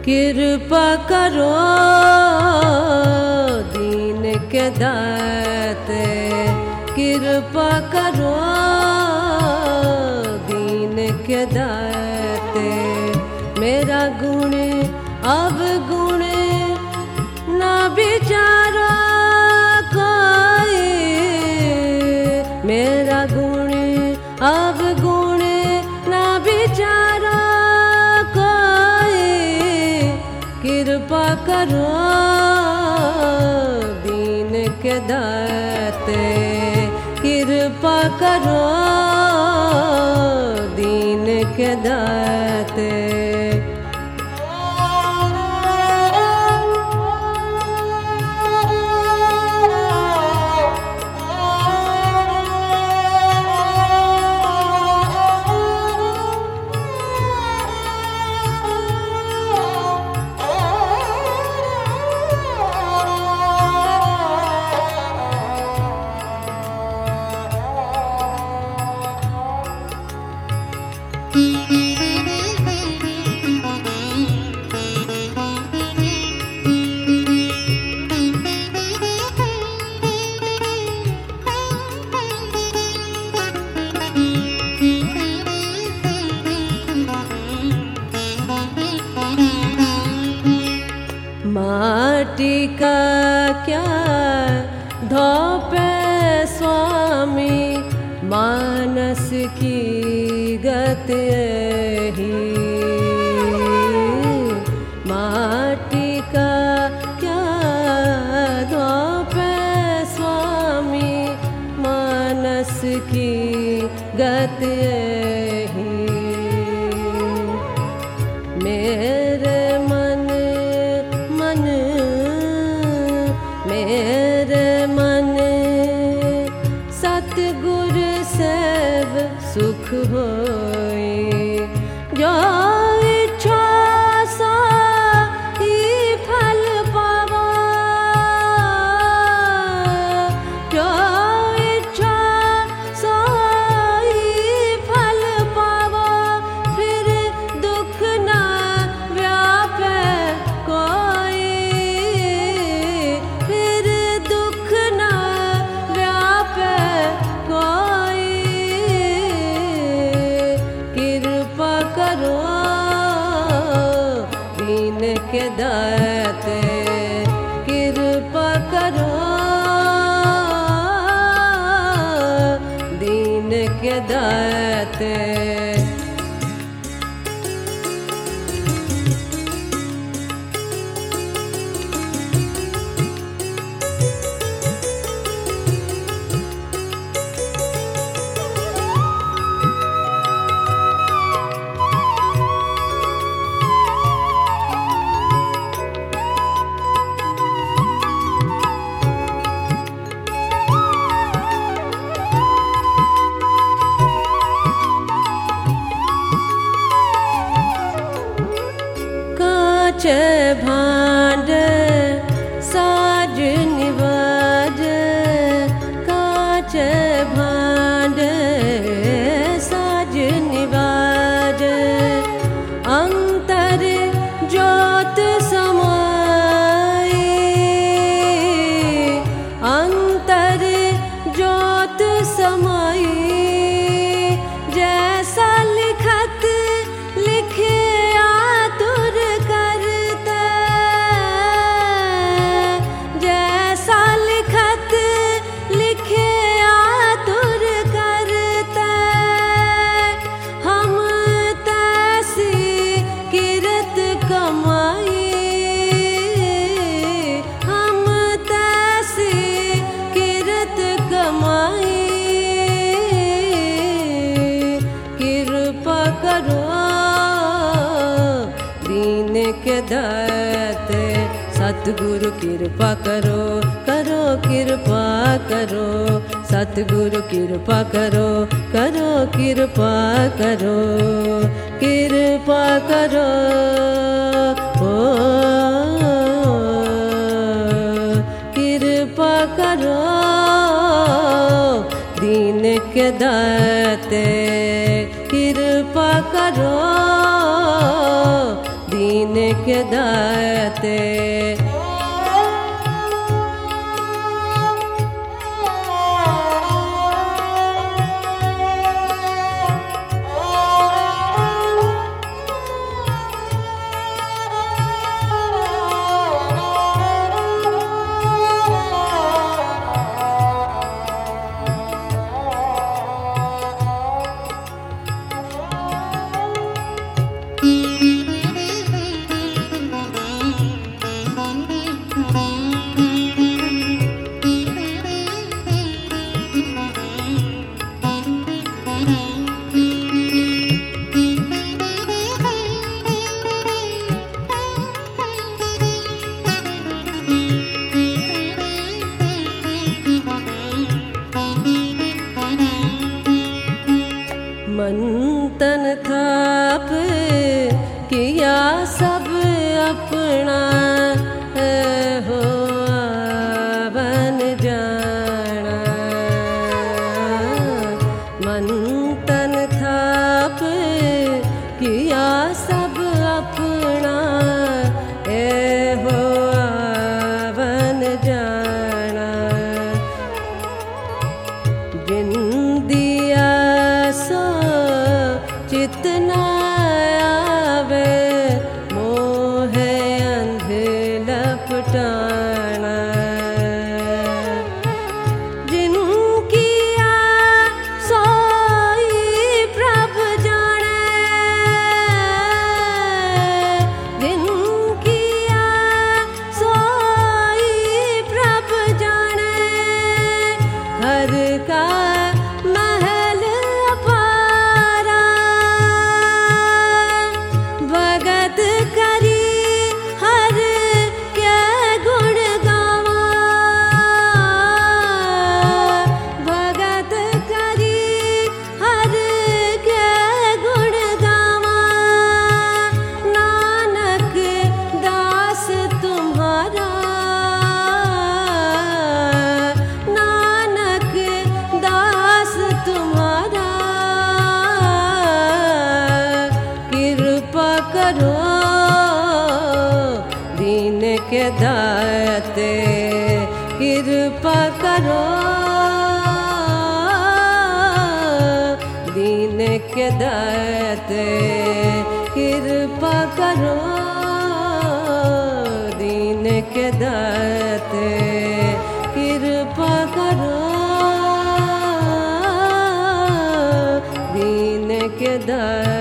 कृपा करो दीन के दाते, कृपा करो दीन के दाते। मेरा गुण अवगुण ना विचारो कोई, मेरा गुण अवगुण ना विचारो कोई। कृपा करो दीन के दाते, कृपा करो दीन के दाते। माटी का क्या धोपे स्वामी, मानस की गत ही। माटी का क्या धोपे स्वामी, मानस की गत ही। मेरे मेरे मन सतगुर सेव सुख होई। जो इच्छा सो ही फल पावा, जो इच्छा सो ही फल पावा। फिर दुख ना व्यापे कोई, के दाते। कृपा करो दीन के दाते। कांच भांड साज निवाज, कांच भांड साज निवाज। अंतर ज्योत समाई, अंतर ज्योत समाई। जैसा लिखत लिखे आतुर करते, जैसा लिखत लिखे आतुर करते। हम तैसी किरत कमाई, हम तैसी किरत कमाई। कृपा करो दीन के दाते। सतगुरु कृपा करो, करो कृपा करो। सतगुरु कृपा करो, करो कृपा करो। कृपा करो ओ कृपा करो दीन के दाते। कृपा करो दीन के दाते। मंतन थाप किया सब अपना हो बन जाना। मंतन थाप किया सब अपना हो बन जाना। जिन दिया सो चितना आवे मोह अंध लपटाना। जिन किया सोई प्रभ जाने। जिन किया सोई प्रभ जाने। हर का दीन के दाते कृपा करो। दीन के दाते कृपा करो। दीन के दाते कृपा करो। दीन के दाते